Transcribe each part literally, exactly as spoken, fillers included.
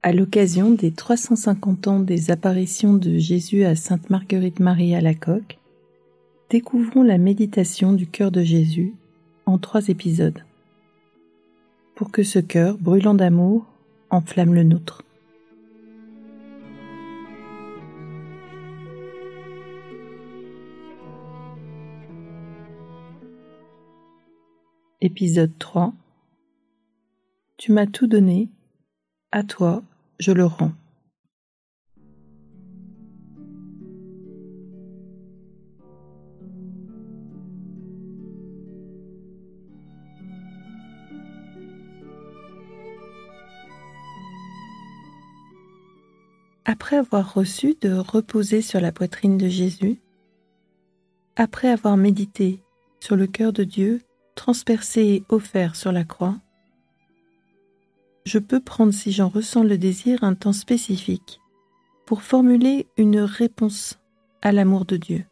À l'occasion des trois cent cinquante ans des apparitions de Jésus à Sainte Marguerite Marie Alacoque, découvrons la méditation du cœur de Jésus en trois épisodes, pour que ce cœur, brûlant d'amour, enflamme le nôtre. Épisode trois. Tu m'as tout donné, à toi je le rends. Après avoir reçu de reposer sur la poitrine de Jésus, après avoir médité sur le cœur de Dieu transpercé et offert sur la croix, je peux prendre, si j'en ressens le désir, un temps spécifique pour formuler une réponse à l'amour de Dieu.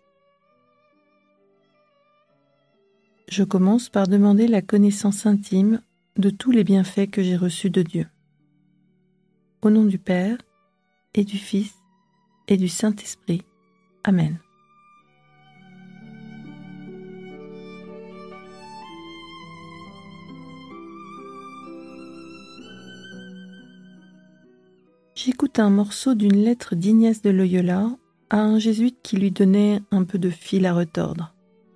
Je commence par demander la connaissance intime de tous les bienfaits que j'ai reçus de Dieu. Au nom du Père, et du Fils, et du Saint-Esprit. Amen. J'écoute un morceau d'une lettre d'Ignaz de Loyola à un jésuite qui lui donnait un peu de fil à retordre.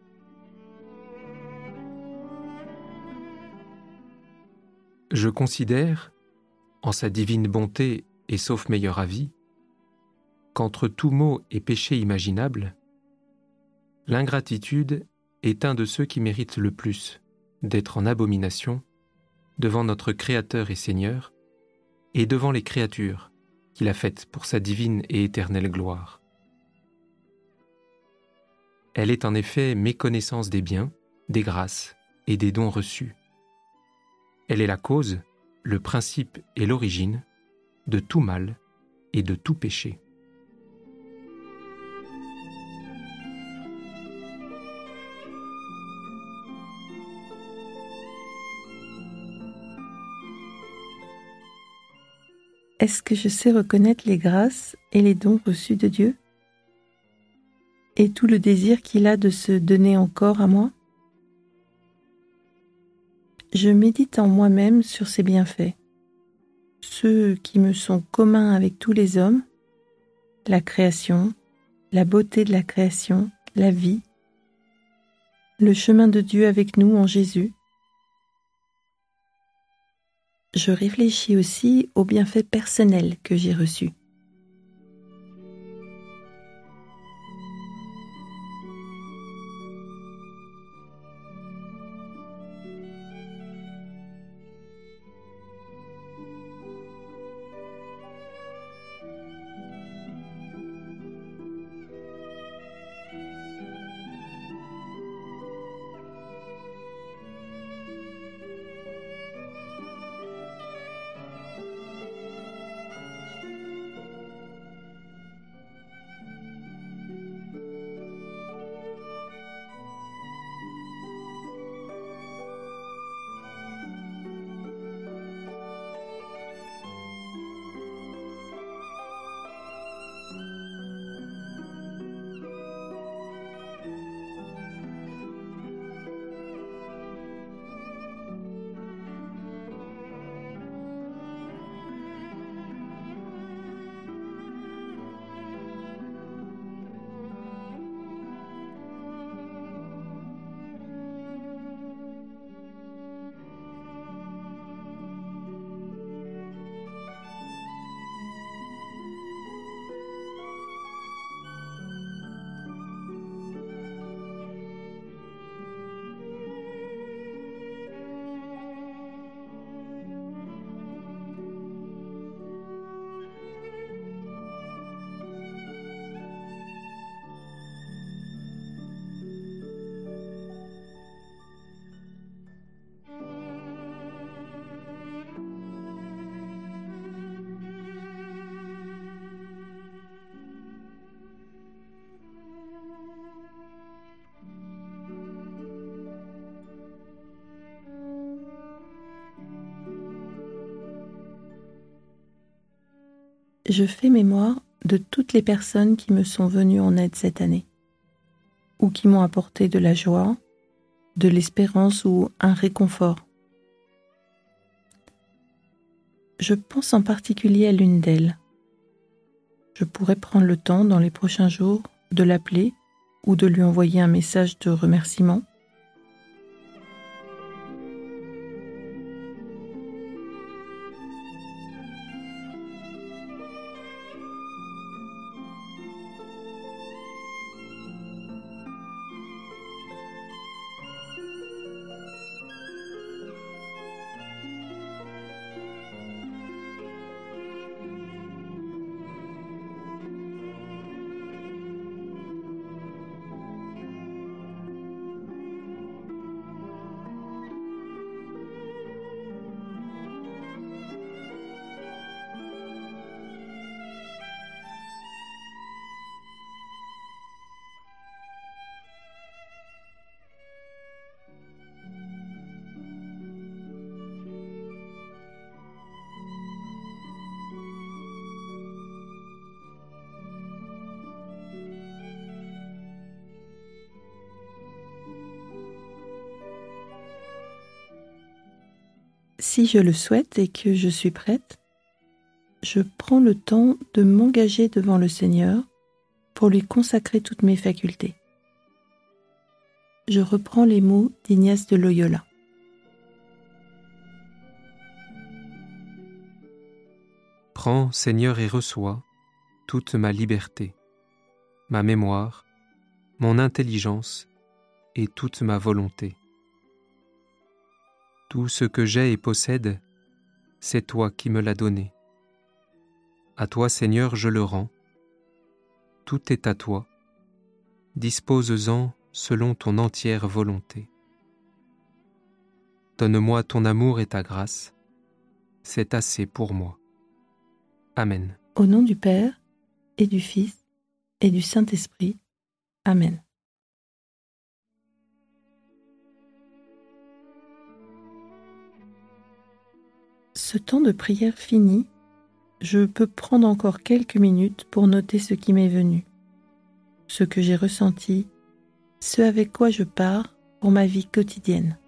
Je considère, en sa divine bonté et sauf meilleur avis, qu'entre tout mot et péché imaginable, l'ingratitude est un de ceux qui méritent le plus d'être en abomination devant notre Créateur et Seigneur et devant les créatures qu'il a faites pour sa divine et éternelle gloire. Elle est en effet méconnaissance des biens, des grâces et des dons reçus. Elle est la cause, le principe et l'origine de tout mal et de tout péché. Est-ce que je sais reconnaître les grâces et les dons reçus de Dieu? Et tout le désir qu'il a de se donner encore à moi? Je médite en moi-même sur ses bienfaits, ceux qui me sont communs avec tous les hommes, la création, la beauté de la création, la vie, le chemin de Dieu avec nous en Jésus. Je réfléchis aussi aux bienfaits personnels que j'ai reçus. Je fais mémoire de toutes les personnes qui me sont venues en aide cette année, ou qui m'ont apporté de la joie, de l'espérance ou un réconfort. Je pense en particulier à l'une d'elles. Je pourrais prendre le temps dans les prochains jours de l'appeler ou de lui envoyer un message de remerciement. Si je le souhaite et que je suis prête, je prends le temps de m'engager devant le Seigneur pour lui consacrer toutes mes facultés. Je reprends les mots d'Ignace de Loyola. Prends, Seigneur, et reçois toute ma liberté, ma mémoire, mon intelligence et toute ma volonté. Tout ce que j'ai et possède, c'est toi qui me l'as donné. À toi, Seigneur, je le rends. Tout est à toi. Dispose-en selon ton entière volonté. Donne-moi ton amour et ta grâce. C'est assez pour moi. Amen. Au nom du Père, et du Fils, et du Saint-Esprit. Amen. Ce temps de prière fini, je peux prendre encore quelques minutes pour noter ce qui m'est venu, ce que j'ai ressenti, ce avec quoi je pars pour ma vie quotidienne.